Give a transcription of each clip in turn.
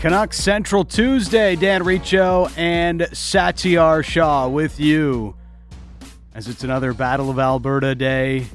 Canucks Central Tuesday. Dan Riccio and Satyar Shah with you as it's another Battle of Alberta day.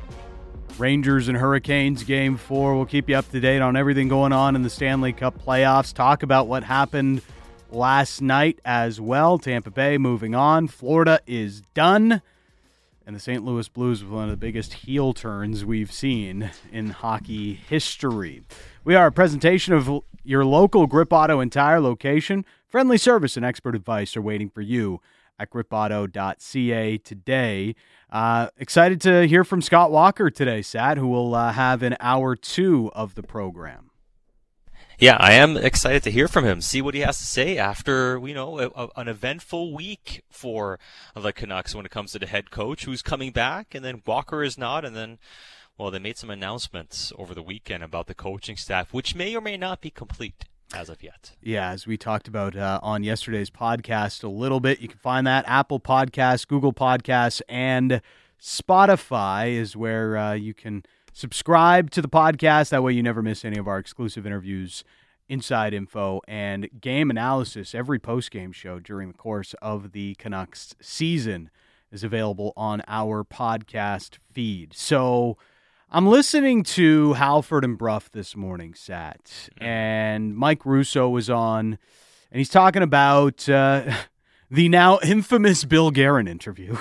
Rangers and Hurricanes Game 4. We'll keep you up to date on everything going on in the Stanley Cup playoffs. Talk about what happened last night as well. Tampa Bay moving on. Florida is done. And the St. Louis Blues with one of the biggest heel turns we've seen in hockey history. We are a presentation of your local Grip Auto and Tire location. Friendly service and expert advice are waiting for you at gripauto.ca today. Excited to hear from Scott Walker today, Sat, who will have an hour 2 of the program. Yeah, I am excited to hear from him, see what he has to say after, an eventful week for the Canucks when it comes to the head coach who's coming back, and then Walker is not, and then, they made some announcements over the weekend about the coaching staff, which may or may not be complete as of yet. Yeah, as we talked about on yesterday's podcast a little bit, you can find that Apple Podcasts, Google Podcasts, and Spotify is where you can subscribe to the podcast. That way you never miss any of our exclusive interviews, inside info, and game analysis. Every post-game show during the course of the Canucks season is available on our podcast feed. So I'm listening to Halford and Brough this morning, Sat, and Mike Russo was on, and he's talking about the now infamous Bill Guerin interview.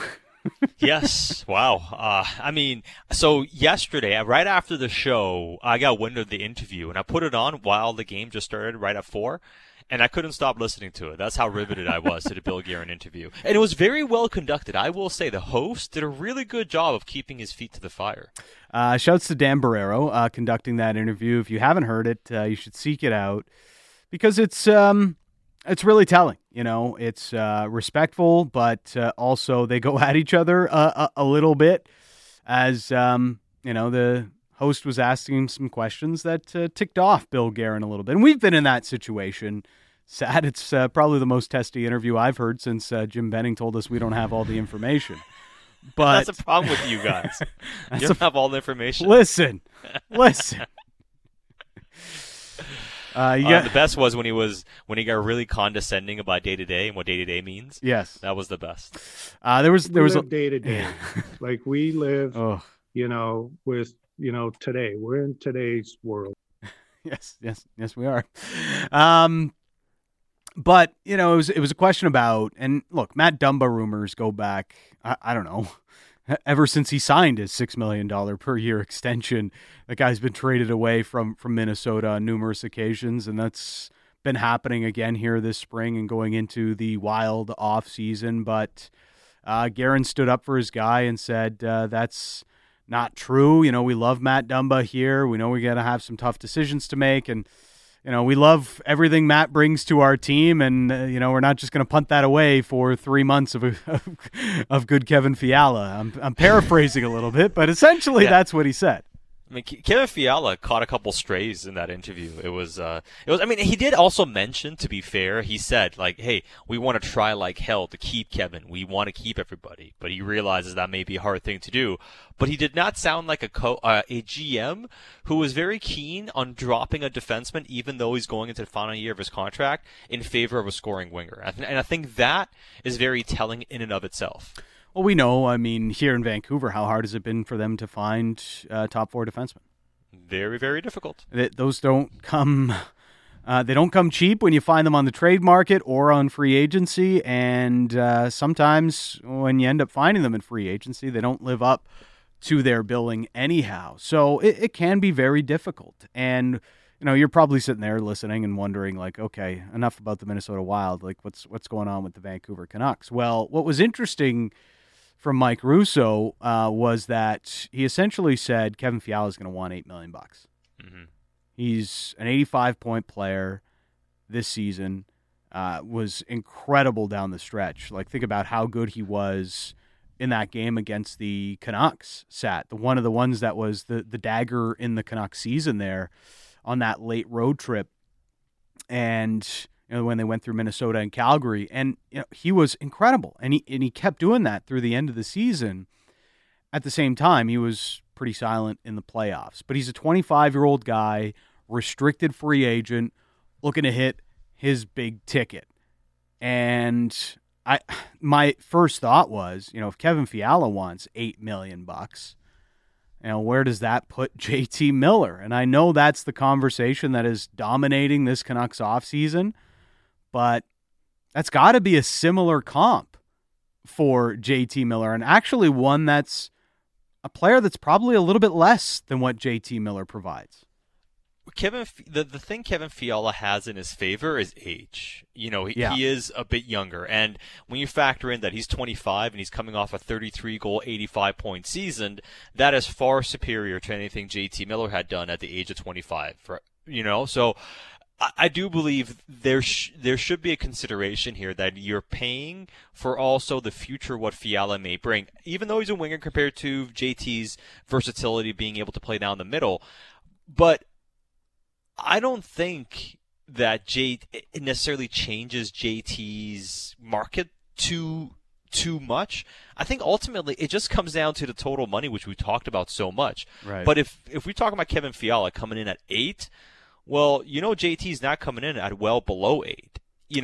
Yes. Wow. So yesterday, right after the show, I got wind of the interview, and I put it on while the game just started right at 4, and I couldn't stop listening to it. That's how riveted I was to the Bill Guerin interview. And it was very well conducted. I will say the host did a really good job of keeping his feet to the fire. Shouts to Dan Barrero conducting that interview. If you haven't heard it, you should seek it out because it's really telling. It's respectful, but also they go at each other a little bit as, the host was asking him some questions that ticked off Bill Guerin a little bit. And we've been in that situation. Sad, it's probably the most testy interview I've heard since Jim Benning told us we don't have all the information. But that's a problem with you guys. You don't have all the information. Listen. The best was when he got really condescending about day to day and what day to day means. Yes, that was the best. There was day to day, like we live, with today. We're in today's world. Yes, we are. But it was a question about, and look, Matt Dumba rumors go back. I don't know. Ever since he signed his $6 million per year extension, the guy's been traded away from Minnesota on numerous occasions, and that's been happening again here this spring and going into the wild off season. But Guerin stood up for his guy and said that's not true. We love Matt Dumba here. We know we got to have some tough decisions to make, and we love everything Matt brings to our team, and we're not just going to punt that away for 3 months of good Kevin Fiala. I'm paraphrasing a little bit, but essentially that's what he said. Kevin Fiala caught a couple strays in that interview. It was. He did also mention, to be fair, he said, hey, we want to try like hell to keep Kevin. We want to keep everybody, but he realizes that may be a hard thing to do. But he did not sound like a GM who was very keen on dropping a defenseman, even though he's going into the final year of his contract, in favor of a scoring winger. And I think that is very telling in and of itself. Well, we know, here in Vancouver, how hard has it been for them to find top 4 defensemen? Very, very difficult. Those don't come cheap when you find them on the trade market or on free agency, and sometimes when you end up finding them in free agency, they don't live up to their billing anyhow. So it can be very difficult. And you're probably sitting there listening and wondering, okay, enough about the Minnesota Wild. What's going on with the Vancouver Canucks? Well, what was interesting from Mike Russo was that he essentially said Kevin Fiala is going to want $8 million. Mm-hmm. He's an 85-point player this season, was incredible down the stretch. Think about how good he was in that game against the Canucks, one of the ones that was the dagger in the Canucks season there on that late road trip. And when they went through Minnesota and Calgary, and he was incredible, and he kept doing that through the end of the season. At the same time, he was pretty silent in the playoffs. But he's a 25-year-old guy, restricted free agent, looking to hit his big ticket. And my first thought was, if Kevin Fiala wants $8 million, where does that put JT Miller? And I know that's the conversation that is dominating this Canucks offseason, but that's got to be a similar comp for JT Miller, and actually one that's a player that's probably a little bit less than what JT Miller provides. The thing Kevin Fiala has in his favor is age. He is a bit younger, and when you factor in that he's 25 and he's coming off a 33-goal, 85-point season, that is far superior to anything JT Miller had done at the age of 25. So I do believe there should be a consideration here that you're paying for also the future what Fiala may bring, even though he's a winger compared to JT's versatility being able to play down the middle. But I don't think that it necessarily changes JT's market too much. I think ultimately it just comes down to the total money, which we talked about so much. Right. But if we talk about Kevin Fiala coming in at 8, well, JT's not coming in at well below 8.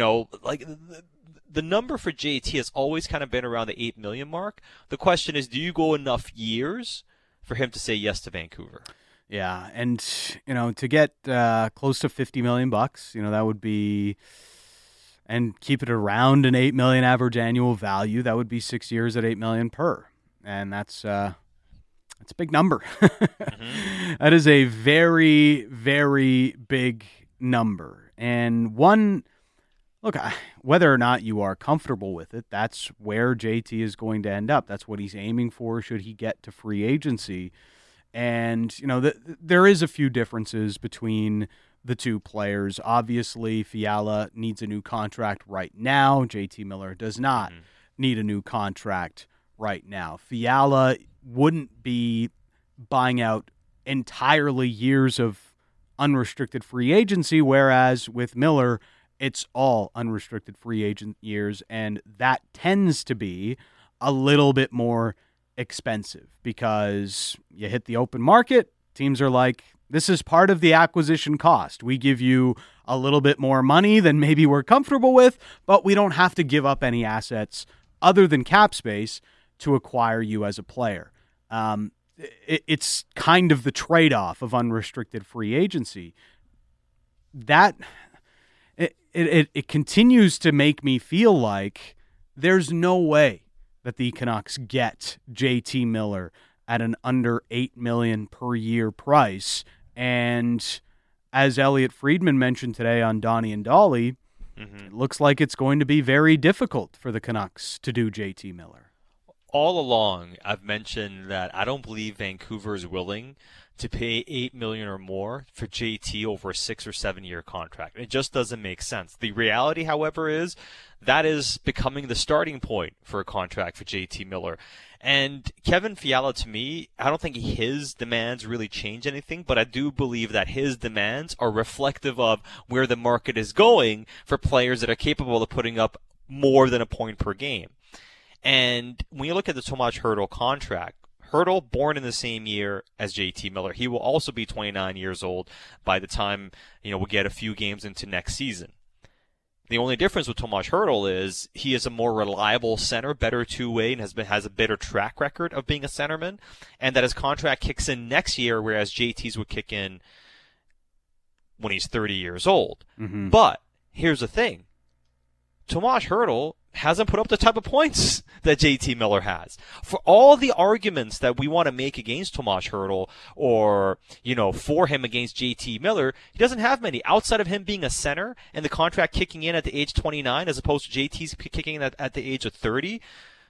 The number for JT has always kind of been around the $8 million mark. The question is, do you go enough years for him to say yes to Vancouver? Yeah, and to get close to $50 million, that would be, and keep it around an $8 million average annual value. That would be 6 years at $8 million per, and that's a big number. Mm-hmm. That is a very, very big number, and look, whether or not you are comfortable with it, that's where JT is going to end up. That's what he's aiming for. Should he get to free agency? And, there is a few differences between the two players. Obviously, Fiala needs a new contract right now. JT Miller does not need a new contract right now. Fiala wouldn't be buying out entirely years of unrestricted free agency, whereas with Miller, it's all unrestricted free agent years, and that tends to be a little bit more expensive because you hit the open market, teams are like, this is part of the acquisition cost. We give you a little bit more money than maybe we're comfortable with, but we don't have to give up any assets other than cap space to acquire you as a player. It's kind of the trade-off of unrestricted free agency. That it continues to make me feel like there's no way that the Canucks get JT Miller at an under $8 million per year price. And as Elliot Friedman mentioned today on Donnie and Dolly, it looks like it's going to be very difficult for the Canucks to do JT Miller. All along, I've mentioned that I don't believe Vancouver is willing to pay $8 million or more for JT over a 6 or 7 year contract. It just doesn't make sense. The reality, however, is that is becoming the starting point for a contract for JT Miller. And Kevin Fiala, to me, I don't think his demands really change anything, but I do believe that his demands are reflective of where the market is going for players that are capable of putting up more than a point per game. And when you look at the Tomas Hertl contract, Hertl, born in the same year as JT Miller, he will also be 29 years old by the time we get a few games into next season. The only difference with Tomas Hertl is he is a more reliable center, better two-way, and has a better track record of being a centerman, and that his contract kicks in next year, whereas JT's would kick in when he's 30 years old. Mm-hmm. But here's the thing. Tomas Hertl hasn't put up the type of points that JT Miller has. For all the arguments that we want to make against Tomas Hertl or, for him against JT Miller, he doesn't have many. Outside of him being a center and the contract kicking in at the age 29 as opposed to JT's kicking in at the age of 30,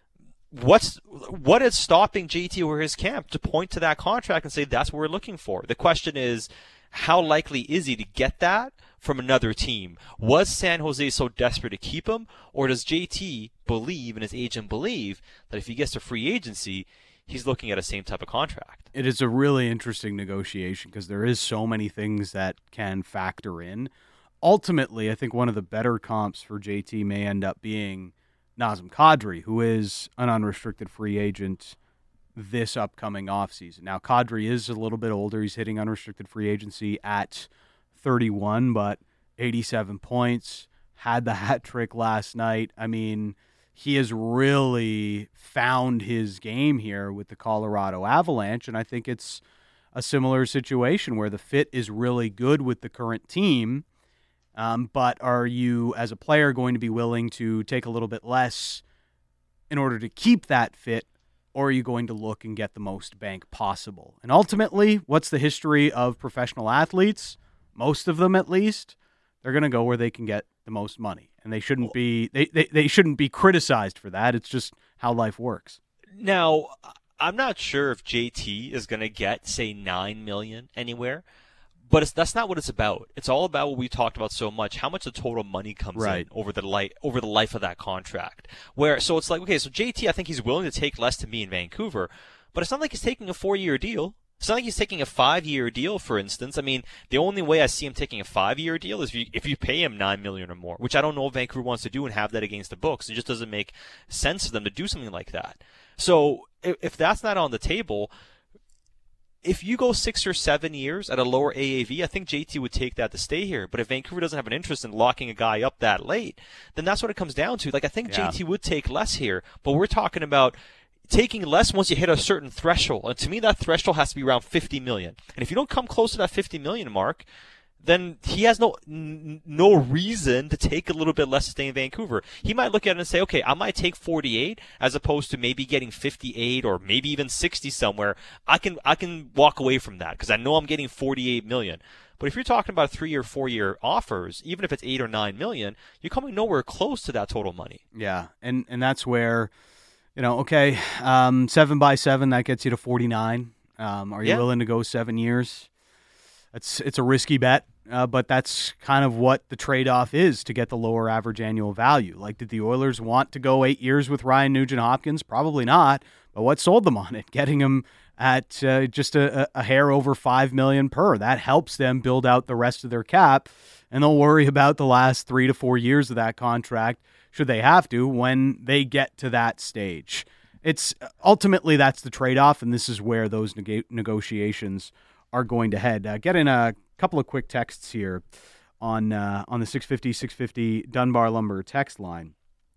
what is stopping JT or his camp to point to that contract and say that's what we're looking for? The question is, how likely is he to get that from another team? Was San Jose so desperate to keep him, or does JT believe, and his agent believe, that if he gets to free agency, he's looking at the same type of contract? It is a really interesting negotiation because there is so many things that can factor in. Ultimately, I think one of the better comps for JT may end up being Nazem Kadri, who is an unrestricted free agent this upcoming offseason. Now, Kadri is a little bit older. He's hitting unrestricted free agency at 31, but 87 points, had the hat trick last night. I mean, he has really found his game here with the Colorado Avalanche, and I think it's a similar situation where the fit is really good with the current team, but are you, as a player, going to be willing to take a little bit less in order to keep that fit, or are you going to look and get the most bank possible? And ultimately, what's the history of professional athletes? Most of them, at least, they're going to go where they can get the most money, and they shouldn't be they shouldn't be criticized for that. It's just how life works. Now, I'm not sure if JT is going to get, say, $9 million anywhere, but that's not what it's about. It's all about what we talked about so much: how much the total money comes in over the life of that contract. So it's like, okay, so JT, I think he's willing to take less to me in Vancouver, but it's not like he's taking a 4-year deal. It's not like he's taking a 5-year deal, for instance. I mean, the only way I see him taking a 5-year deal is if you pay him $9 million or more, which I don't know if Vancouver wants to do and have that against the books. It just doesn't make sense for them to do something like that. So if that's not on the table, if you go 6 or 7 years at a lower AAV, I think JT would take that to stay here. But if Vancouver doesn't have an interest in locking a guy up that late, then that's what it comes down to. Like, I think JT would take less here, but we're talking about taking less once you hit a certain threshold. And to me, that threshold has to be around $50 million. And if you don't come close to that $50 million mark, then he has no reason to take a little bit less to stay in Vancouver. He might look at it and say, okay, I might take 48 as opposed to maybe getting 58 or maybe even 60 somewhere. I can walk away from that because I know I'm getting $48 million. But if you're talking about 3 or 4 year offers, even if it's $8 or $9 million, you're coming nowhere close to that total money. Yeah, and that's where, okay, 7x7, that gets you to 49. Are you willing to go 7 years? It's a risky bet, but that's kind of what the trade-off is to get the lower average annual value. Like, did the Oilers want to go 8 years with Ryan Nugent-Hopkins? Probably not. But what sold them on it? Getting him at just a hair over $5 million per. That helps them build out the rest of their cap, and they'll worry about the last 3 to 4 years of that contract, should they have to, when they get to that stage. It's ultimately that's the trade-off, and this is where those negotiations are going to head. Get in a couple of quick texts here on the 650 Dunbar Lumber text line.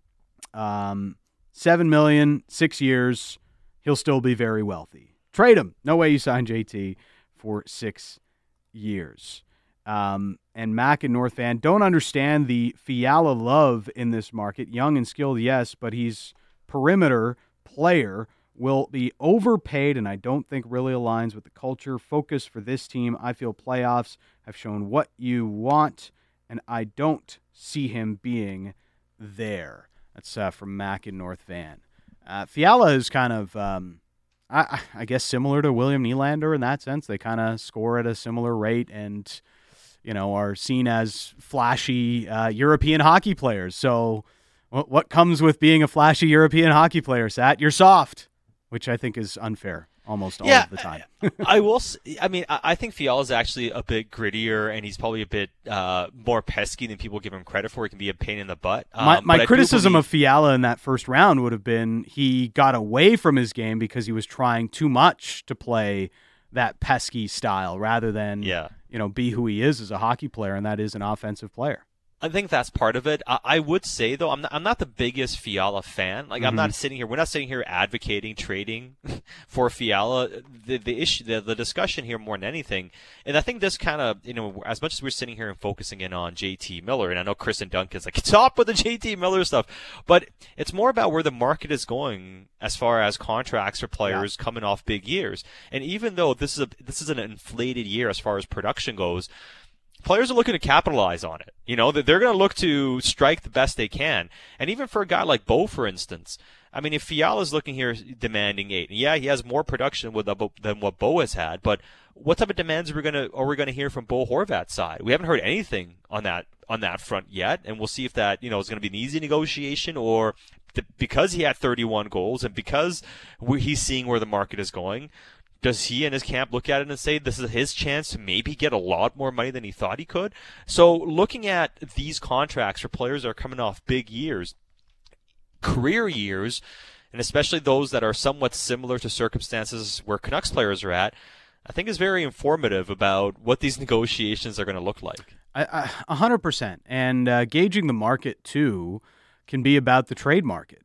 $7 million, 6 years, he'll still be very wealthy. Trade him. No way you sign JT for 6 years. And Mac and North Van don't understand the Fiala love in this market. Young and skilled, yes, but he's perimeter player, will be overpaid, and I don't think really aligns with the culture focus for this team. I feel playoffs have shown what you want, and I don't see him being there. That's from Mac in North Van. Fiala is kind of, I guess, similar to William Nylander in that sense. They kind of score at a similar rate and, are seen as flashy European hockey players. So what comes with being a flashy European hockey player, Sat? You're soft. Which I think is unfair almost all of the time. I think Fiala is actually a bit grittier, and he's probably a bit more pesky than people give him credit for. He can be a pain in the butt. My criticism of Fiala in that first round would have been he got away from his game because he was trying too much to play that pesky style rather than be who he is as a hockey player, and that is an offensive player. I think that's part of it. I would say, though, I'm not the biggest Fiala fan. Like, we're not sitting here advocating trading for Fiala. The issue, the discussion here more than anything, and I think this kind of, as much as we're sitting here and focusing in on JT Miller, and I know Chris and Duncan's like, stop with the JT Miller stuff, but it's more about where the market is going as far as contracts for players coming off big years. And even though this is an inflated year as far as production goes, players are looking to capitalize on it. They're going to look to strike the best they can. And even for a guy like Bo, for instance, I mean, if Fiala's looking here demanding 8, he has more production than what Bo has had, but what type of demands are we going to hear from Bo Horvat's side? We haven't heard anything on that front yet, and we'll see if that is going to be an easy negotiation, or because he had 31 goals and because he's seeing where the market is going, does he and his camp look at it and say this is his chance to maybe get a lot more money than he thought he could? So looking at these contracts for players that are coming off big years, career years, and especially those that are somewhat similar to circumstances where Canucks players are at, I think is very informative about what these negotiations are going to look like. 100%. And gauging the market, too, can be about the trade market.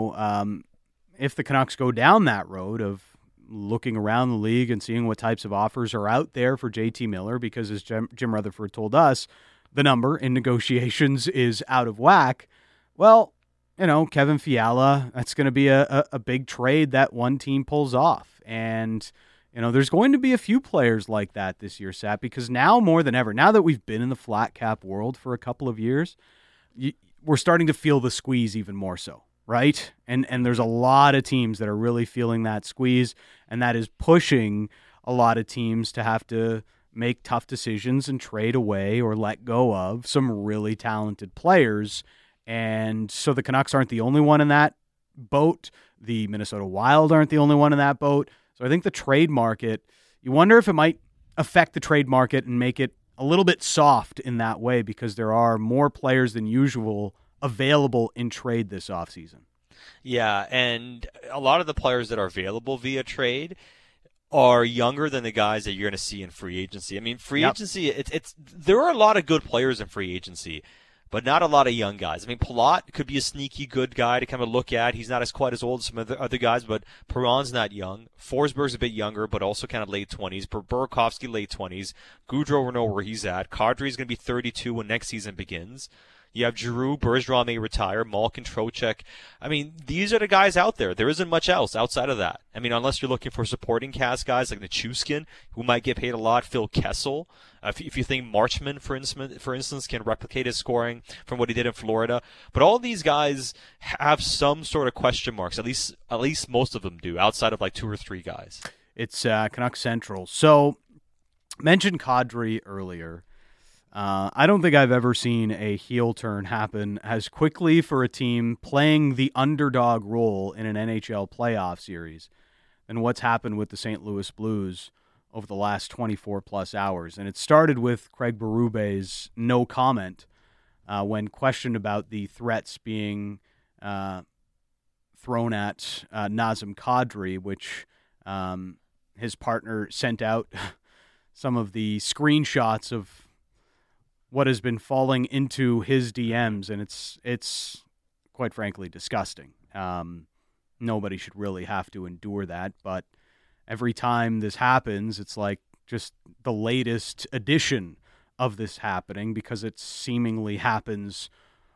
If the Canucks go down that road of looking around the league and seeing what types of offers are out there for JT Miller, because as Jim Rutherford told us, the number in negotiations is out of whack. Well, Kevin Fiala, that's going to be a big trade that one team pulls off. And, there's going to be a few players like that this year, Sat, because now more than ever, now that we've been in the flat cap world for a couple of years, we're starting to feel the squeeze even more so, right? And there's a lot of teams that are really feeling that squeeze, and that is pushing a lot of teams to have to make tough decisions and trade away or let go of some really talented players. And so the Canucks aren't the only one in that boat. The Minnesota Wild aren't the only one in that boat. So I think the trade market, you wonder if it might affect the trade market and make it a little bit soft in that way, because there are more players than usual available in trade this offseason. Yeah, and a lot of the players that are available via trade are younger than the guys that you're going to see in free agency. I mean, free agency, there are a lot of good players in free agency, but not a lot of young guys. I mean, Palat could be a sneaky good guy to kind of look at. He's not quite as old as some of the other guys, but Perron's not young. Forsberg's a bit younger, but also kind of late 20s. Burakovsky, late 20s. Gaudreau, we know where he's at. Kadri's going to be 32 when next season begins. You have Giroux, Bergeron may retire, Malkin, Trocheck. I mean, these are the guys out there. There isn't much else outside of that. I mean, unless you're looking for supporting cast guys like Nichushkin, who might get paid a lot, Phil Kessel. If you think Marchman, for instance, can replicate his scoring from what he did in Florida. But all these guys have some sort of question marks. At least most of them do, outside of like 2 or 3 guys. It's Canucks Central. So, mentioned Kadri earlier. I don't think I've ever seen a heel turn happen as quickly for a team playing the underdog role in an NHL playoff series than what's happened with the St. Louis Blues over the last 24-plus hours. And it started with Craig Berube's no comment when questioned about the threats being thrown at Nazem Kadri, which his partner sent out some of the screenshots of what has been falling into his DMs, and it's quite frankly disgusting. Nobody should really have to endure that, but every time this happens, it's like just the latest edition of this happening, because it seemingly happens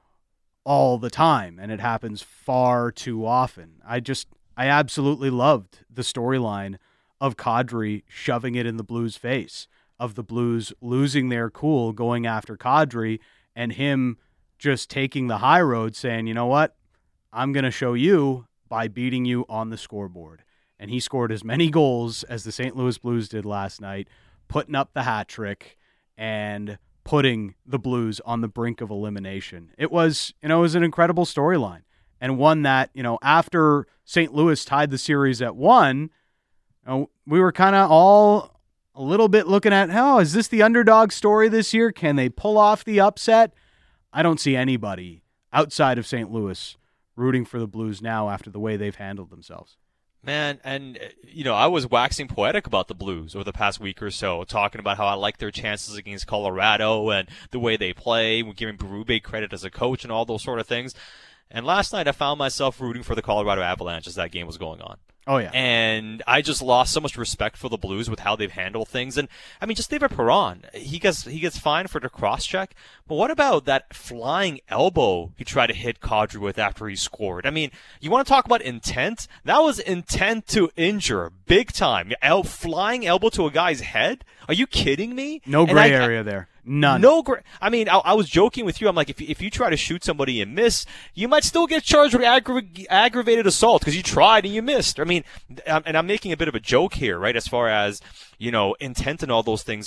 all the time, and it happens far too often. I absolutely loved the storyline of Kadri shoving it in the Blues' face, of the Blues losing their cool going after Kadri, and him just taking the high road saying, you know what, I'm going to show you by beating you on the scoreboard. And he scored as many goals as the St. Louis Blues did last night, putting up the hat trick and putting the Blues on the brink of elimination. It was an incredible storyline, and one that, after St. Louis tied the series at 1, we were kind of all a little bit looking at, is this the underdog story this year? Can they pull off the upset? I don't see anybody outside of St. Louis rooting for the Blues now after the way they've handled themselves. Man, and, I was waxing poetic about the Blues over the past week or so, talking about how I like their chances against Colorado and the way they play, giving Berube credit as a coach and all those sort of things. And last night I found myself rooting for the Colorado Avalanche as that game was going on. Oh, yeah. And I just lost so much respect for the Blues with how they've handled things. And, I mean, just David Perron, he gets fined for the cross-check. But what about that flying elbow he tried to hit Kadri with after he scored? I mean, you want to talk about intent? That was intent to injure, big time. Flying elbow to a guy's head? Are you kidding me? No gray area there. None. No gray. I mean, I was joking with you. I'm like, if you try to shoot somebody and miss, you might still get charged with aggravated assault because you tried and you missed. I mean, and I'm making a bit of a joke here, right? As far as, intent and all those things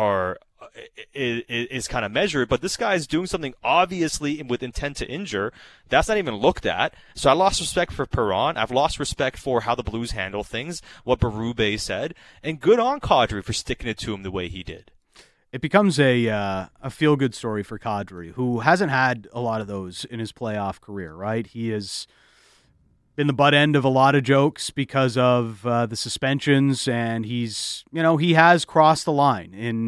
is kind of measured, but this guy is doing something obviously with intent to injure. That's not even looked at. So I lost respect for Perron. I've lost respect for how the Blues handle things, what Berube said, and good on Kadri for sticking it to him the way he did. It becomes a feel-good story for Kadri, who hasn't had a lot of those in his playoff career, right? He has been the butt end of a lot of jokes because of the suspensions, and he has crossed the line in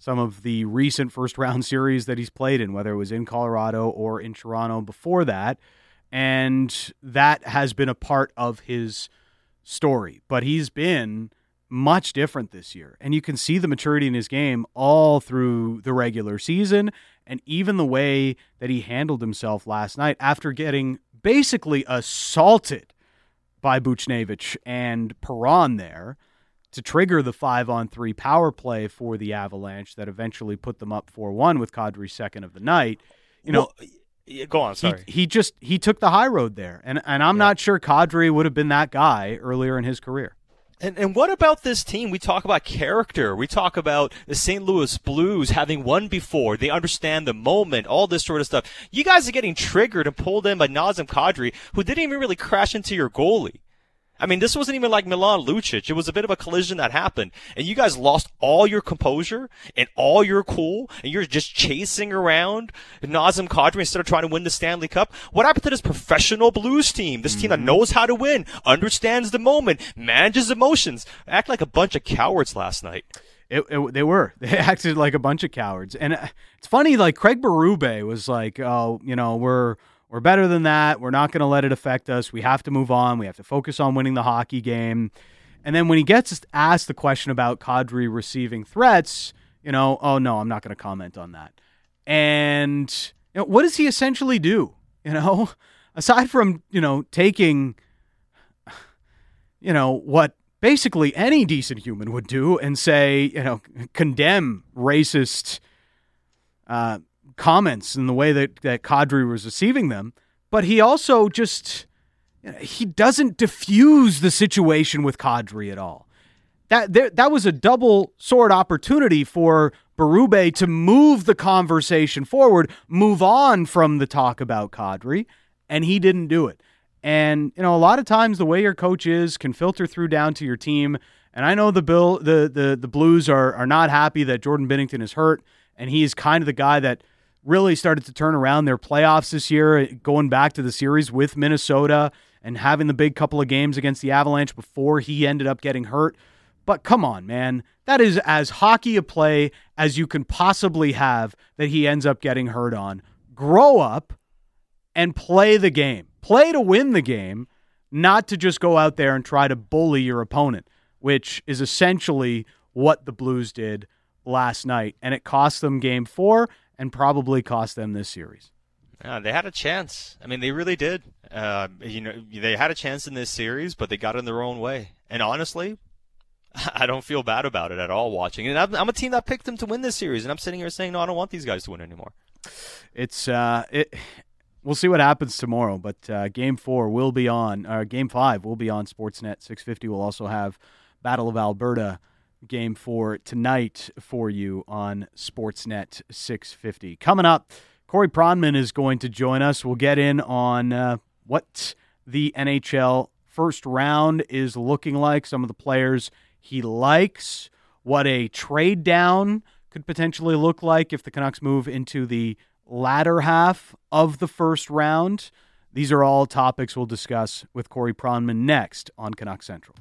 some of the recent first-round series that he's played in, whether it was in Colorado or in Toronto before that. And that has been a part of his story. But he's been much different this year. And you can see the maturity in his game all through the regular season, and even the way that he handled himself last night after getting basically assaulted by Buchnevich and Perron there to trigger the 5-on-3 power play for the Avalanche that eventually put them up 4-1 with Kadri's second of the night. Go on, sorry. He took the high road there, and I'm not sure Kadri would have been that guy earlier in his career. And what about this team? We talk about character. We talk about the St. Louis Blues having won before. They understand the moment, all this sort of stuff. You guys are getting triggered and pulled in by Nazem Kadri, who didn't even really crash into your goalie. I mean, this wasn't even like Milan Lucic. It was a bit of a collision that happened. And you guys lost all your composure and all your cool, and you're just chasing around Nazem Kadri instead of trying to win the Stanley Cup. What happened to this professional Blues team? This team that knows how to win, understands the moment, manages emotions. Act like a bunch of cowards last night. They were. They acted like a bunch of cowards. And it's funny, like Craig Berube was like, oh, we're better than that. We're not going to let it affect us. We have to move on. We have to focus on winning the hockey game. And then when he gets asked the question about Kadri receiving threats, oh, no, I'm not going to comment on that. And what does he essentially do? Aside from, taking, what basically any decent human would do and say, condemn racist comments in the way that Kadri was receiving them, but he also just he doesn't diffuse the situation with Kadri at all. That was a double sword opportunity for Berube to move the conversation forward, move on from the talk about Kadri, and he didn't do it. And a lot of times the way your coach is can filter through down to your team. And I know the Blues are not happy that Jordan Binnington is hurt, and he's kind of the guy that really started to turn around their playoffs this year, going back to the series with Minnesota and having the big couple of games against the Avalanche before he ended up getting hurt. But come on, man. That is as hockey a play as you can possibly have that he ends up getting hurt on. Grow up and play the game. Play to win the game, not to just go out there and try to bully your opponent, which is essentially what the Blues did last night. And it cost them Game 4 and probably cost them this series. Yeah, they had a chance. I mean, they really did. They had a chance in this series, but they got in their own way. And honestly, I don't feel bad about it at all watching. And I'm a team that picked them to win this series, and I'm sitting here saying, no, I don't want these guys to win anymore. We'll see what happens tomorrow, but Game 4 will be on, Game 5 will be on Sportsnet 650. We'll also have Battle of Alberta Game 4 tonight for you on Sportsnet 650. Coming up, Corey Pronman is going to join us. We'll get in on what the NHL first round is looking like, some of the players he likes, what a trade down could potentially look like if the Canucks move into the latter half of the first round. These are all topics we'll discuss with Corey Pronman next on Canuck Central.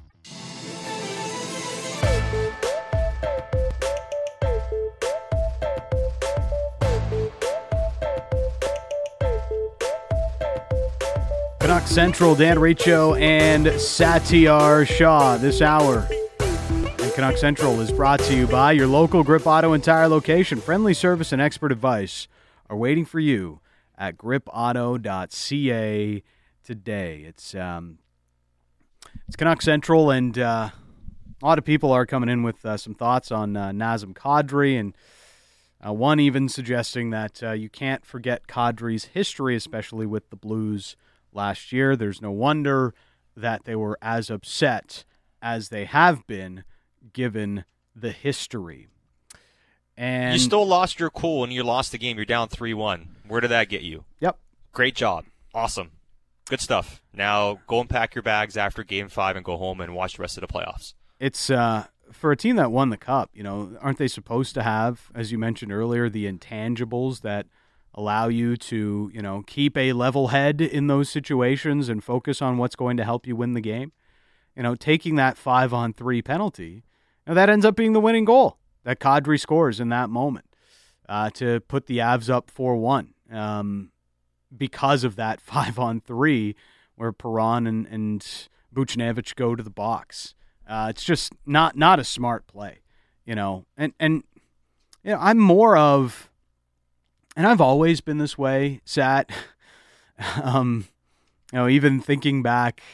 Canuck Central, Dan Riccio and Satyar Shah this hour. And Canuck Central is brought to you by your local Grip Auto and Tire location. Friendly service and expert advice are waiting for you at gripauto.ca today. It's Canuck Central, and a lot of people are coming in with some thoughts on Nazem Kadri, and one even suggesting that you can't forget Kadri's history, especially with the Blues last year. There's no wonder that they were as upset as they have been given the history. And you still lost your cool and you lost the game. You're down 3-1. Where did that get you? Yep. Great job. Awesome. Good stuff. Now go and pack your bags after Game 5 and go home and watch the rest of the playoffs. It's for a team that won the Cup, aren't they supposed to have, as you mentioned earlier, the intangibles that allow you to, keep a level head in those situations and focus on what's going to help you win the game? Taking that 5-on-3 penalty, that ends up being the winning goal. that Kadri scores in that moment to put the Avs up 4-1 because of that 5-on-3 where Perron and Buchnevich go to the box. It's just not a smart play, and I'm more of, and I've always been this way, Sat. Even thinking back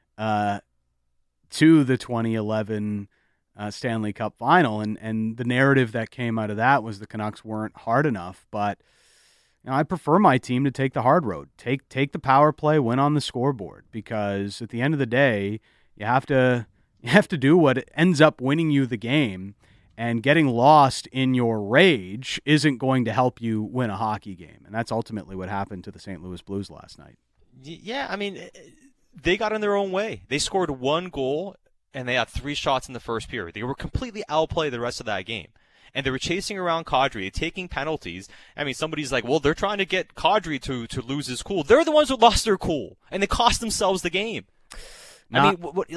to the 2011 Stanley Cup final, and the narrative that came out of that was the Canucks weren't hard enough. But I prefer my team to take the hard road, take the power play, win on the scoreboard, because at the end of the day, you have to do what ends up winning you the game. And getting lost in your rage isn't going to help you win a hockey game. And that's ultimately what happened to the St. Louis Blues last night. Yeah, I mean, they got in their own way. They scored 1 goal, and they had 3 shots in the first period. They were completely outplayed the rest of that game. And they were chasing around Kadri, taking penalties. I mean, somebody's like, well, they're trying to get Kadri to lose his cool. They're the ones who lost their cool, and they cost themselves the game. I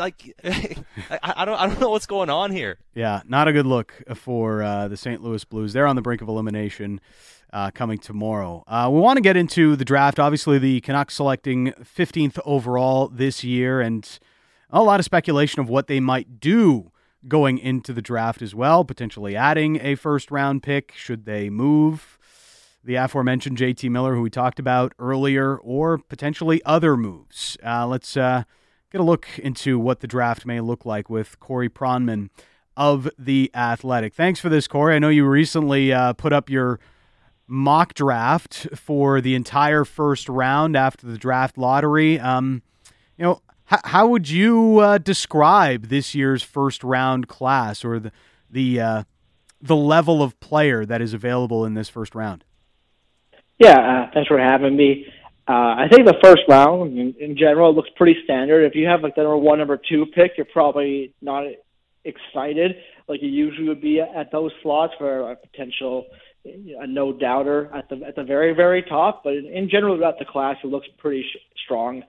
don't know what's going on here. Yeah, not a good look for the St. Louis Blues. They're on the brink of elimination coming tomorrow. We want to get into the draft. Obviously, the Canucks selecting 15th overall this year, and a lot of speculation of what they might do going into the draft as well, potentially adding a first-round pick should they move the aforementioned JT Miller, who we talked about earlier, or potentially other moves. Let's get a look into what the draft may look like with Corey Pronman of The Athletic. Thanks for this, Corey. I know you recently put up your mock draft for the entire first round after the draft lottery. How would you describe this year's first round class, or the level of player that is available in this first round? Yeah, thanks for having me. I think the first round, in general, looks pretty standard. If you have like the number 1, number 2 pick, you're probably not excited like you usually would be at those slots for a potential no-doubter at the very, very top. But in general, throughout the class, it looks pretty strong.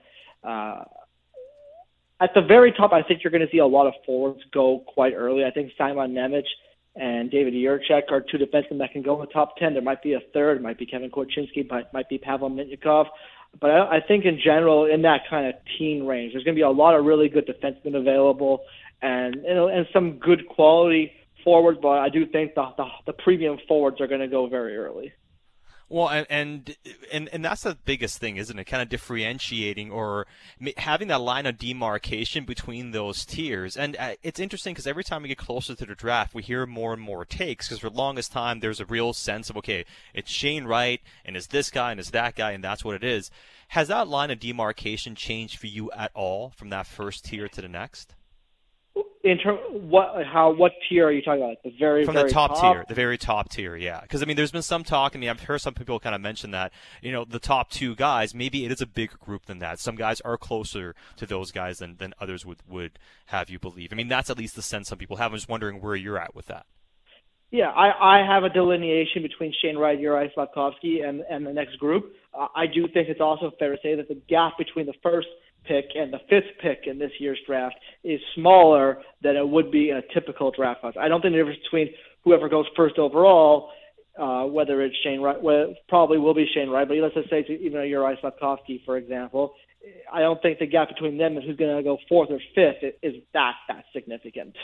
At the very top, I think you're going to see a lot of forwards go quite early. I think Simon Nemec and David Jiricek are 2 defensemen that can go in the top 10. There might be a third. It might be Kevin Korchinski, might be Pavel Mintyukov. But I think in general, in that kind of teen range, there's going to be a lot of really good defensemen available and some good quality forwards. But I do think the premium forwards are going to go very early. Well, and that's the biggest thing, isn't it? Kind of differentiating or having that line of demarcation between those tiers. And it's interesting because every time we get closer to the draft, we hear more and more takes, because for the longest time, there's a real sense of, okay, it's Shane Wright, and it's this guy, and it's that guy, and that's what it is. Has that line of demarcation changed for you at all from that first tier to the next? In terms, what tier are you talking about? The very top tier, the very top tier, yeah. Because I mean, there's been some talk. I mean, I've heard some people kind of mention that the top 2 guys, maybe it is a bigger group than that. Some guys are closer to those guys than others would have you believe. I mean, that's at least the sense some people have. I'm just wondering where you're at with that. Yeah, I have a delineation between Shane Wright, Juraj Slafkovsky, and the next group. I do think it's also fair to say that the gap between the first pick and the 5th pick in this year's draft is smaller than it would be in a typical draft class. I don't think the difference between whoever goes first overall, whether it's Shane Wright, probably will be Shane Wright, but let's just say even Juraj Slafkovsky, for example, I don't think the gap between them and who's going to go 4th or 5th is that significant.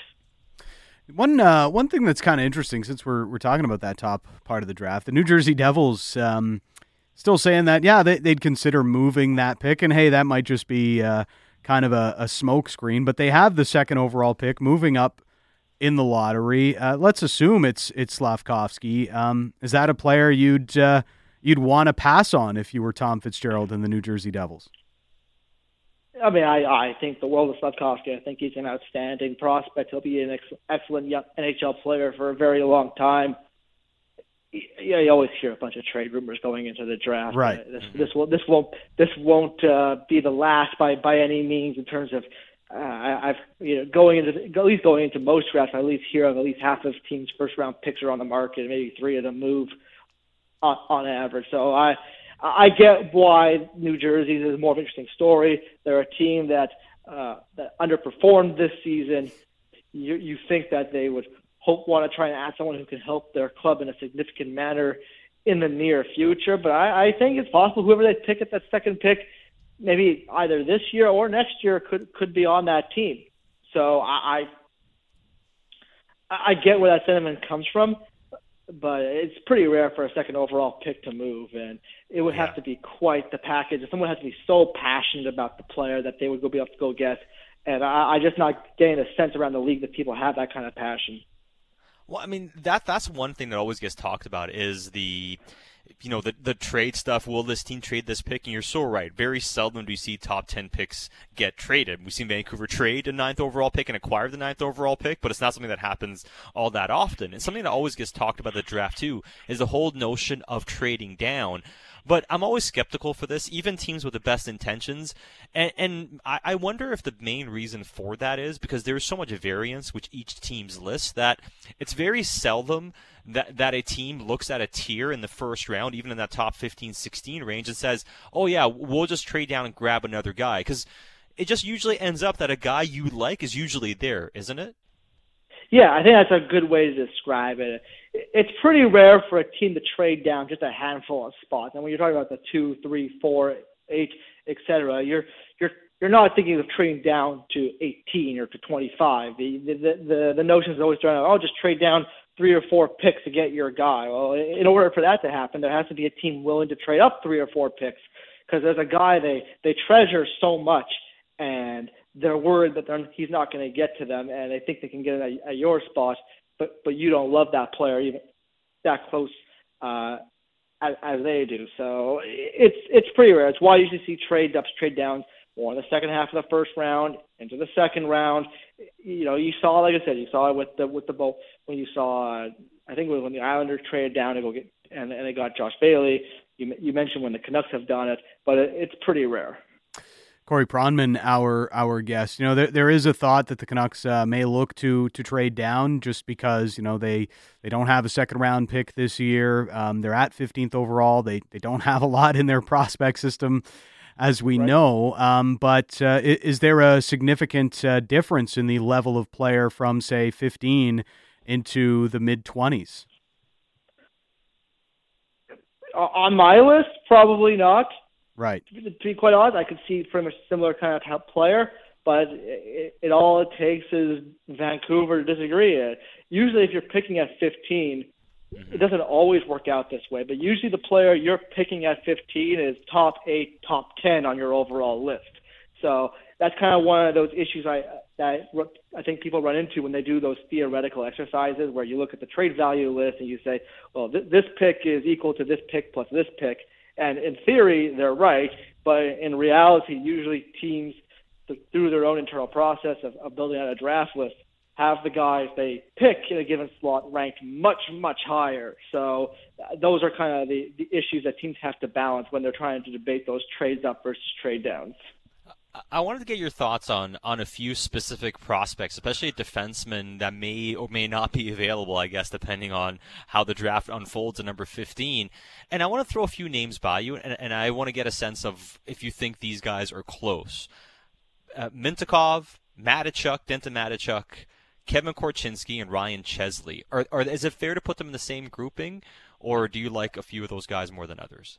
One thing that's kind of interesting, since we're talking about that top part of the draft, the New Jersey Devils still saying that, yeah, they'd consider moving that pick, and hey, that might just be kind of a smoke screen, but they have the 2nd overall pick moving up in the lottery. Let's assume it's Slafkovsky. Is that a player you'd want to pass on if you were Tom Fitzgerald and the New Jersey Devils? I mean, I think the world of Slafkovsky. I think he's an outstanding prospect. He'll be an excellent young NHL player for a very long time. Yeah, you always hear a bunch of trade rumors going into the draft. Right. This won't be the last by any means in terms of going into most drafts. I at least hear of at least half of teams' first round picks are on the market, and maybe 3 of them move on average. So I get why New Jersey's is a more of an interesting story. They're a team that underperformed this season. You think that they would want to try and add someone who can help their club in a significant manner in the near future. But I think it's possible whoever they pick at that second pick, maybe either this year or next year, could be on that team. So I get where that sentiment comes from, but it's pretty rare for a second overall pick to move, and it would have to be quite the package. Someone has to be so passionate about the player that they would be able to go get, and I just not getting a sense around the league that people have that kind of passion. Well, I mean, that's one thing that always gets talked about is the trade stuff. Will this team trade this pick? And you're so right. Very seldom do you see top 10 picks get traded. We've seen Vancouver trade a 9th overall pick and acquire the 9th overall pick, but it's not something that happens all that often. And something that always gets talked about the draft, too, is the whole notion of trading down. But I'm always skeptical for this, even teams with the best intentions. And I wonder if the main reason for that is because there's so much variance with each team's list that it's very seldom that a team looks at a tier in the first round, even in that top 15, 16 range, and says, oh, yeah, we'll just trade down and grab another guy. Because it just usually ends up that a guy you like is usually there, isn't it? Yeah, I think that's a good way to describe it. It's pretty rare for a team to trade down just a handful of spots. And when you're talking about the 2, 3, 4, 8, etc., you're not thinking of trading down to 18 or to 25. The notion is always trying to, just trade down 3 or 4 picks to get your guy. Well, in order for that to happen, there has to be a team willing to trade up 3 or 4 picks because there's a guy they treasure so much, and they're worried that he's not going to get to them, and they think they can get it at your spot, but you don't love that player even that close as they do. So it's pretty rare. It's why you usually see trade ups, trade downs more in the second half of the first round into the second round. You saw, like I said, you saw it with the Bolt when you saw I think it was when the Islanders traded down to go get and they got Josh Bailey. You mentioned when the Canucks have done it, but it's pretty rare. Corey Pronman, our guest. There is a thought that the Canucks may look to trade down just because they don't have a second round pick this year. They're at 15th overall. They don't have a lot in their prospect system, as we know. But is there a significant difference in the level of player from say 15 into the mid 20s? On my list, probably not. Right. To be quite honest, I could see pretty much similar kind of player, but all it takes is Vancouver to disagree. Usually if you're picking at 15, it doesn't always work out this way, but usually the player you're picking at 15 is top 8, top 10 on your overall list. So that's kind of one of those issues that I think people run into when they do those theoretical exercises where you look at the trade value list and you say, well, this pick is equal to this pick plus this pick. And in theory, they're right, but in reality, usually teams, through their own internal process of building out a draft list, have the guys they pick in a given slot ranked much, much higher. So those are kind of the issues that teams have to balance when they're trying to debate those trades up versus trade downs. I wanted to get your thoughts on a few specific prospects, especially defensemen that may or may not be available, I guess, depending on how the draft unfolds at number 15. And I want to throw a few names by you, and I want to get a sense of if you think these guys are close. Mintyukov, Mateychuk, Denton Mateychuk, Kevin Korchinski, and Ryan Chesley. Is it fair to put them in the same grouping, or do you like a few of those guys more than others?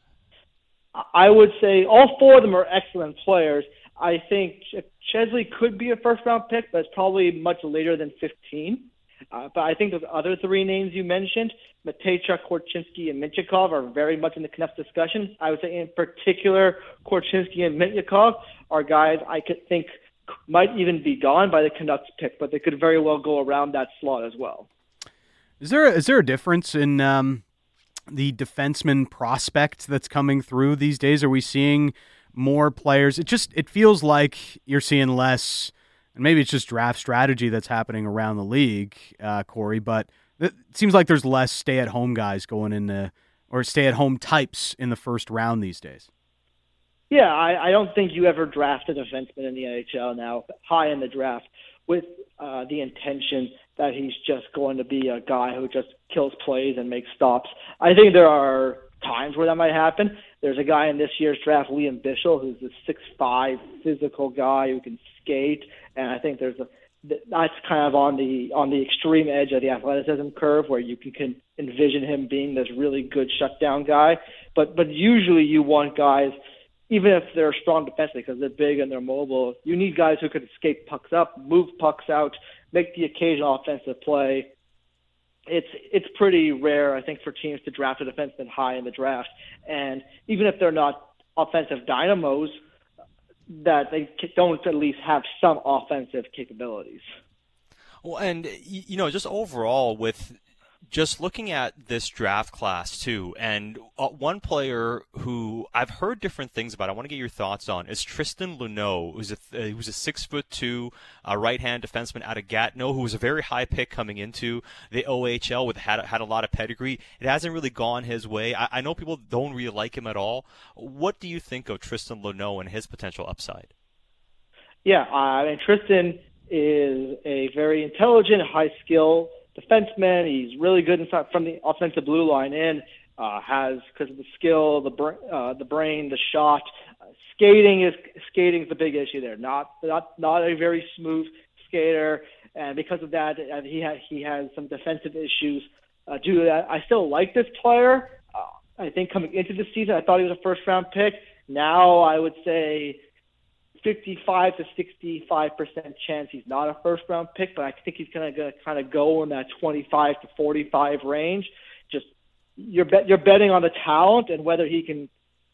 I would say all 4 of them are excellent players. I think Chesley could be a first-round pick, but it's probably much later than 15. But I think those other 3 names you mentioned, Mateychuk, Korchinski, and Mintyukov, are very much in the Canucks discussion. I would say in particular, Korchinski and Mintyukov are guys I could think might even be gone by the Canucks pick, but they could very well go around that slot as well. Is there a difference in the defenseman prospect that's coming through these days? Are we seeing more players? It feels like you're seeing less, and maybe it's just draft strategy that's happening around the league, Corey, but it seems like there's less stay-at-home guys going in or stay-at-home types in the first round these days. Yeah, I don't think you ever draft a defenseman in the NHL now high in the draft with the intention that he's just going to be a guy who just kills plays and makes stops. I think there are times where that might happen. There's a guy in this year's draft, Liam Bichsel, who's a 6'5" physical guy who can skate, and I think there's that's kind of on the extreme edge of the athleticism curve, where you can envision him being this really good shutdown guy. But usually you want guys, even if they're strong defensively because they're big and they're mobile, you need guys who could escape pucks up, move pucks out, make the occasional offensive play. It's pretty rare, I think, for teams to draft a defenseman high in the draft. And even if they're not offensive dynamos, that they don't at least have some offensive capabilities. Well, and, just overall with just looking at this draft class too, and one player who I've heard different things about, I want to get your thoughts on, is Tristan Luneau, who's a 6'2" right-hand defenseman out of Gatineau, who was a very high pick coming into the OHL, had a lot of pedigree. It hasn't really gone his way. I know people don't really like him at all. What do you think of Tristan Luneau and his potential upside? Yeah, Tristan is a very intelligent, high-skill defenseman. He's really good inside from the offensive blue line in. Has, because of the skill, the brain, the shot. Skating is the big issue there. Not a very smooth skater, and because of that, he has some defensive issues due to that. I still like this player. I think coming into the season, I thought he was a first-round pick. Now I would say 55 to 65% chance he's not a first-round pick, but I think he's going to kind of go in that 25 to 45 range. Just you're betting on the talent and whether he can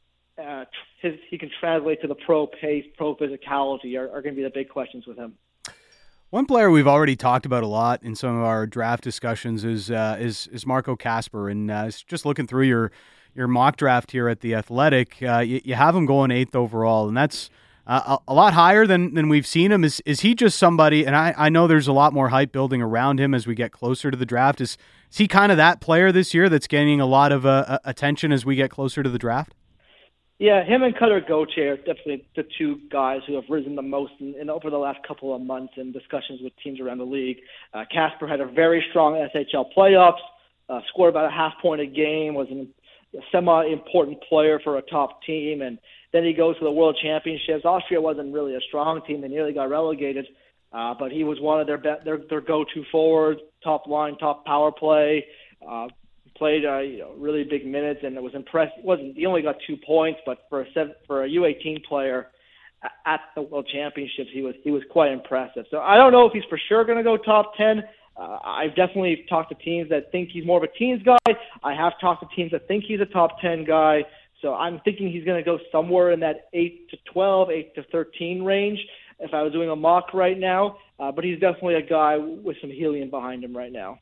translate to the pro pace, pro physicality are going to be the big questions with him. One player we've already talked about a lot in some of our draft discussions is Marco Kasper, and just looking through your mock draft here at The Athletic, you have him going 8th overall, and that's a lot higher than we've seen him. Is he just somebody, and I know there's a lot more hype building around him as we get closer to the draft. Is he kind of that player this year that's gaining a lot of attention as we get closer to the draft? Yeah, him and Cutter Gauthier are definitely the two guys who have risen the most in over the last couple of months in discussions with teams around the league. Kasper had a very strong SHL playoffs, scored about a half point a game, was a semi-important player for a top team, and then he goes to the World Championships. Austria wasn't really a strong team; they nearly got relegated. But he was one of their go-to forwards, top line, top power play. Played really big minutes, and it was impressive. He only got 2 points, but for a U18 player at the World Championships, he was quite impressive. So I don't know if he's for sure going to go top 10. I've definitely talked to teams that think he's more of a teens guy. I have talked to teams that think he's a top 10 guy. So I'm thinking he's going to go somewhere in that 8 to 12, 8 to 13 range if I was doing a mock right now. But he's definitely a guy with some helium behind him right now.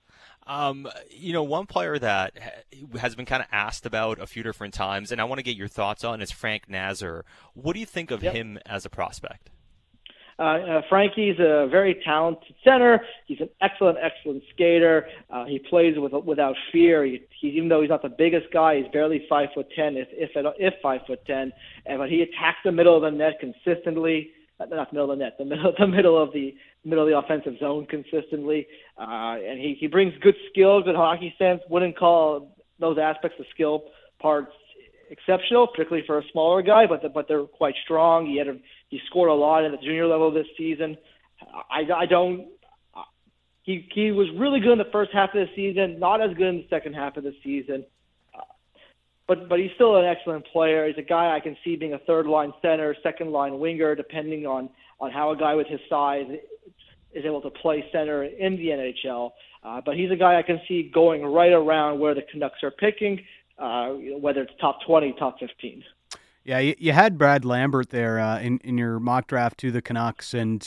One player that has been kind of asked about a few different times, and I want to get your thoughts on, is Frank Nazar. What do you think of him as a prospect? Frankie's a very talented center. He's an excellent skater. He plays without fear. Even though he's not the biggest guy, he's barely 5'10", if 5'10", but he attacks the middle of the net consistently. Not the middle of the net, the middle of the offensive zone consistently, and he brings good skill, good hockey sense. Wouldn't call those aspects of skill parts exceptional, particularly for a smaller guy, but they're quite strong. He scored a lot at the junior level this season. He was really good in the first half of the season, not as good in the second half of the season. But he's still an excellent player. He's a guy I can see being a third-line center, second-line winger, depending on how a guy with his size is able to play center in the NHL. But he's a guy I can see going right around where the Canucks are picking, whether it's top 20, top 15. Yeah, you had Brad Lambert there in your mock draft to the Canucks, and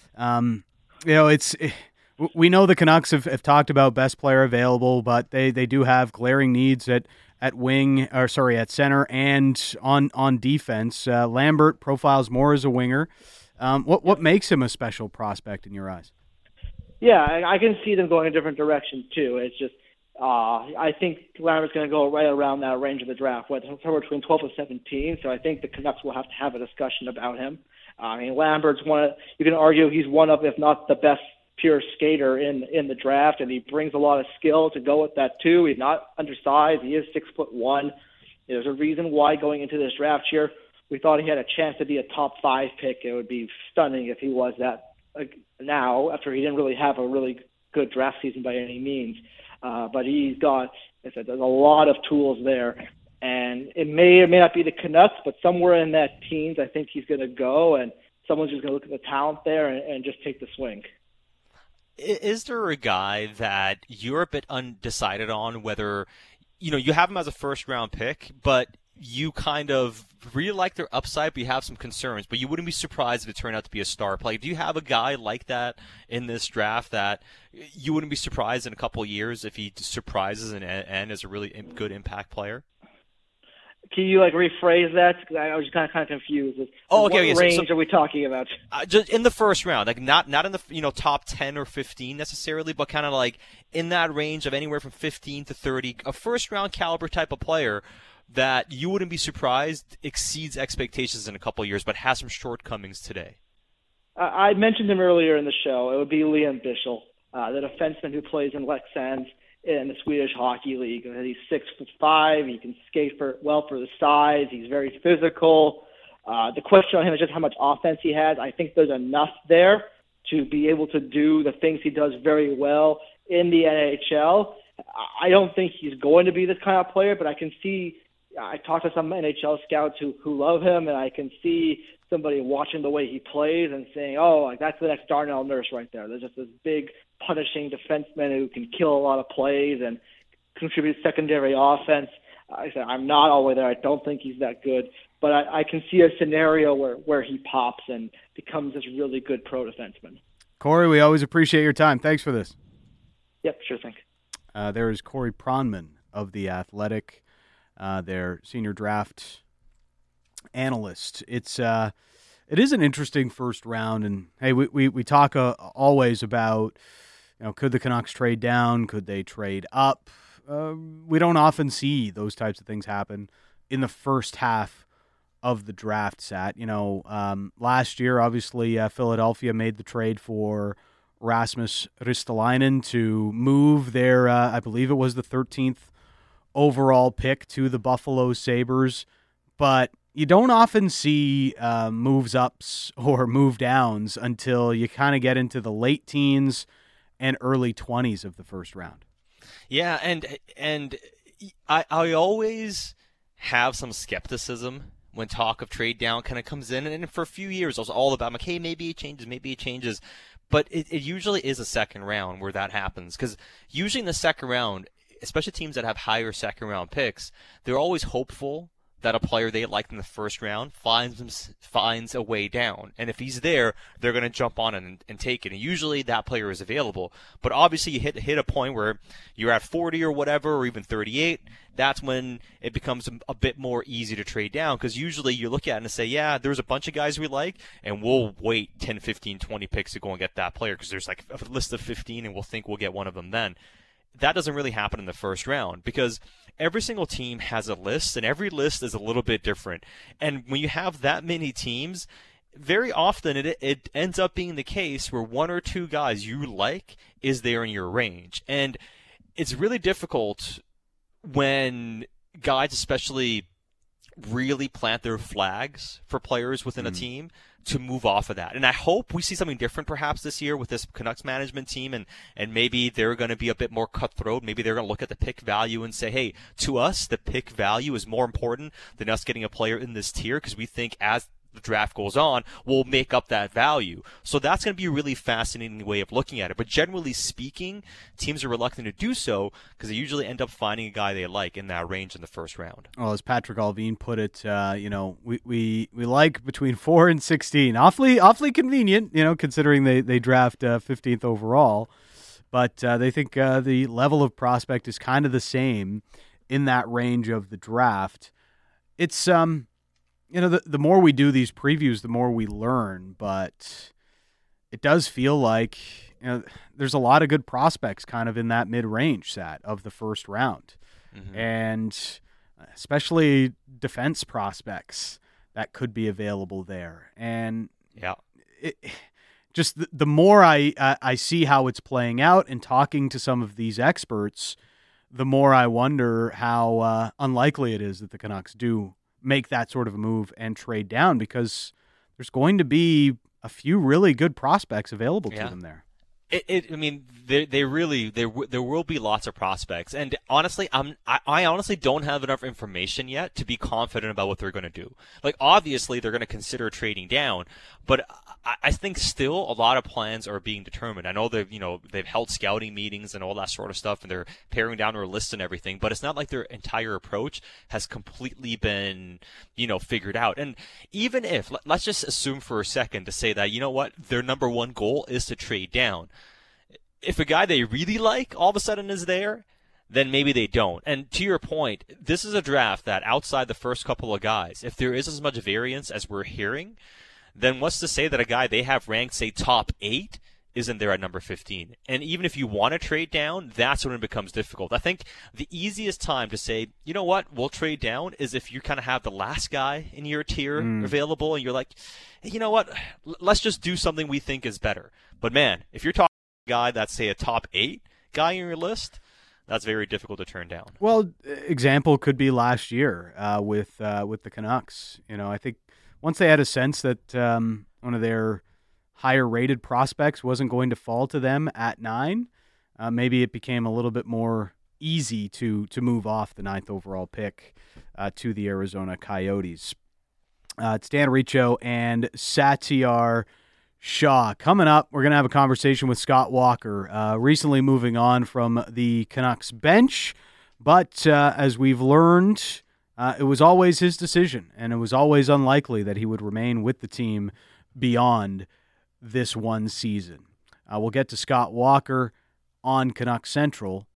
we know the Canucks have talked about best player available, but they do have glaring needs at center and on defense. Lambert profiles more as a winger. What makes him a special prospect in your eyes? Yeah, I can see them going a different direction too. It's just I think Lambert's going to go right around that range of the draft, somewhere between 12 and 17. So I think the Canucks will have to have a discussion about him. Lambert's you can argue he's one of, if not the best pure skater in the draft, and he brings a lot of skill to go with that too. He's not undersized. He is 6'1". There's a reason why going into this draft year we thought he had a chance to be a top 5 pick. It would be stunning if he was that now after he didn't really have a really good draft season by any means. But he's got, as I said, there's a lot of tools there. And it may or may not be the Canucks, but somewhere in that teens, I think he's going to go, and someone's just going to look at the talent there and just take the swing. Is there a guy that you're a bit undecided on whether, you have him as a first-round pick, but you kind of really like their upside, but you have some concerns, but you wouldn't be surprised if it turned out to be a star player? Do you have a guy like that in this draft that you wouldn't be surprised in a couple of years if he surprises and is a really good impact player? Can you rephrase that? Because I was kind of confused. What range are we talking about? Just in the first round, not in the top 10 or 15 necessarily, but kind of in that range of anywhere from 15 to 30, a first round caliber type of player that you wouldn't be surprised exceeds expectations in a couple of years, but has some shortcomings today. I mentioned him earlier in the show. It would be Liam Bichsel, the defenseman who plays in Leksand in the Swedish Hockey League. He's 6'5". He can skate well for the size. He's very physical. The question on him is just how much offense he has. I think there's enough there to be able to do the things he does very well in the NHL. I don't think he's going to be this kind of player, but I can see. I talked to some NHL scouts who love him, and I can see somebody watching the way he plays and saying, that's the next Darnell Nurse right there. There's just this big, punishing defenseman who can kill a lot of plays and contribute secondary offense. I said, I'm not all the way there. I don't think he's that good, but I can see a scenario where he pops and becomes this really good pro defenseman. Corey, we always appreciate your time. Thanks for this. Yep, sure thing. There is Corey Pronman of The Athletic, their senior draft analyst. It is an interesting first round, and hey, we talk always about, could the Canucks trade down? Could they trade up? We don't often see those types of things happen in the first half of the draft, Sat. Last year, obviously, Philadelphia made the trade for Rasmus Ristolainen to move their, I believe it was the 13th overall pick to the Buffalo Sabres, but you don't often see moves ups or move downs until you kind of get into the late teens and early 20s of the first round. Yeah, and I always have some skepticism when talk of trade down kind of comes in, and for a few years I was all about, okay, maybe it changes, but it usually is a second round where that happens, because usually in the second round, especially teams that have higher second round picks, they're always hopeful that a player they liked in the first round finds a way down. And if he's there, they're going to jump on and take it. And usually that player is available. But obviously you hit a point where you're at 40 or whatever, or even 38. That's when it becomes a bit more easy to trade down, because usually you look at it and say, yeah, there's a bunch of guys we like, and we'll wait 10, 15, 20 picks to go and get that player, because there's like a list of 15 and we'll think we'll get one of them then. That doesn't really happen in the first round, because every single team has a list, and every list is a little bit different. And when you have that many teams, very often it ends up being the case where one or two guys you like is there in your range. And it's really difficult when guys especially really plant their flags for players within a team to move off of that. And I hope we see something different perhaps this year with this Canucks management team, and maybe they're going to be a bit more cutthroat. Maybe they're going to look at the pick value and say, hey, to us, the pick value is more important than us getting a player in this tier, because we think as the draft goes on, we'll make up that value. So that's going to be a really fascinating way of looking at it. But generally speaking, teams are reluctant to do so because they usually end up finding a guy they like in that range in the first round. Well, as Patrick Allvin put it, we like between 4 and 16. Awfully convenient, considering they draft 15th overall. But they think the level of prospect is kind of the same in that range of the draft. It's the more we do these previews, the more we learn, but it does feel like there's a lot of good prospects kind of in that mid-range set of the first round. Mm-hmm. And especially defense prospects that could be available there. And yeah, just the more I see how it's playing out and talking to some of these experts, the more I wonder how unlikely it is that the Canucks do make that sort of a move and trade down, because there's going to be a few really good prospects available to them there. I mean, there will be lots of prospects, and honestly, I honestly don't have enough information yet to be confident about what they're going to do. Like, obviously, they're going to consider trading down, but I think still a lot of plans are being determined. I know they've held scouting meetings and all that sort of stuff, and they're paring down their list and everything, but it's not like their entire approach has completely been, figured out. And even if, let's just assume for a second to say that, their number one goal is to trade down. If a guy they really like all of a sudden is there, then maybe they don't. And to your point, this is a draft that outside the first couple of guys, if there is as much variance as we're hearing, then what's to say that a guy they have ranked, say, top 8 isn't there at number 15? And even if you want to trade down, that's when it becomes difficult. I think the easiest time to say, you know what, we'll trade down is if you kind of have the last guy in your tier available and you're like, hey, you know what, let's just do something we think is better. But man, if you're talking guy that's, say, a top 8 guy in your list, that's very difficult to turn down. Well, example could be last year with the Canucks. I think once they had a sense that one of their higher rated prospects wasn't going to fall to them at 9, maybe it became a little bit more easy to move off the 9th overall pick to the Arizona Coyotes. It's Dan Riccio and Satiar Shah. Coming up, we're going to have a conversation with Scott Walker, recently moving on from the Canucks bench. But as we've learned, it was always his decision, and it was always unlikely that he would remain with the team beyond this one season. We'll get to Scott Walker on Canucks Central